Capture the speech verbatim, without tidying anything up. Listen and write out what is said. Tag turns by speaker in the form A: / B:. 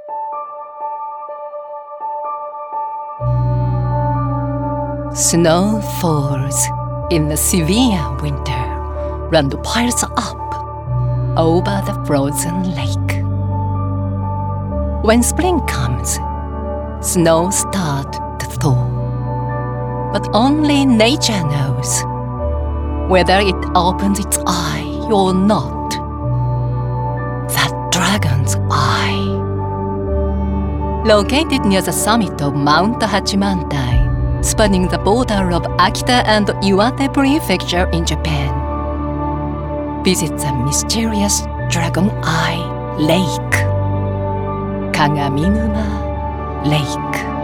A: Snow falls in the severe winter, and piles up over the frozen lake. When spring comes, snow starts to thaw, but only nature knows whether it opens its eye or not. That dragon's eye. Located near the summit of Mount Hachimantai, spanning the border of Akita and Iwate Prefecture in Japan, visit the mysterious Dragon Eye Lake, Kagaminuma Lake.